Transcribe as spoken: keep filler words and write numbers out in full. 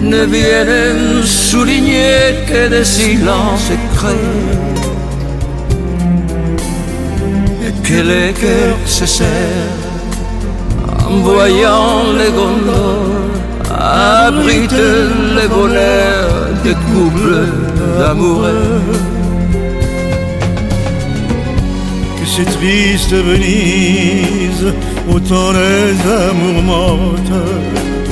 ne viennent souligner que des silences secrets, et que les cœurs se serrent en voyant les gondoles abriter les bonheurs des couples d'amoureux. Que c'est triste Venise, autant les amours mortes